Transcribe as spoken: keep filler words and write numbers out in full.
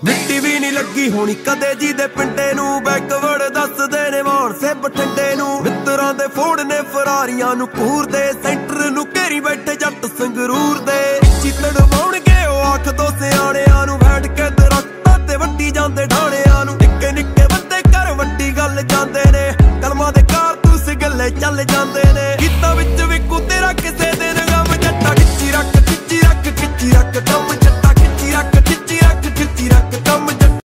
ਮਿੱਟੀ ਵੀ ਨਹੀਂ ਲੱਗੀ ਹੋਣੀ ਕਦੇ ਜੀ ਦੇ ਪਿੰਡੇ ਨੂੰ। ਬੈਕਵਰਡ ਦੱਸਦੇ ਨੇ ਮਾਨਸੇ ਬਠਿੰਡੇ ਨੂੰ। ਮਿੱਤਰਾਂ ਦੇ ਫੋੜ ਨੇ ਫਰਾਰੀਆਂ ਨੂੰ ਘੂਰਦੇ। ਸੈਂਟਰ ਨੂੰ ਘੇਰੀ ਬੈਠੇ ਜੱਟ ਸੰਗਰੂਰ ਦੇ। ਚੀਤੜ ਪਾਉਣਗੇ ਉਹ ਅੱਖ ਤੋਂ ਸਿਆਣੇ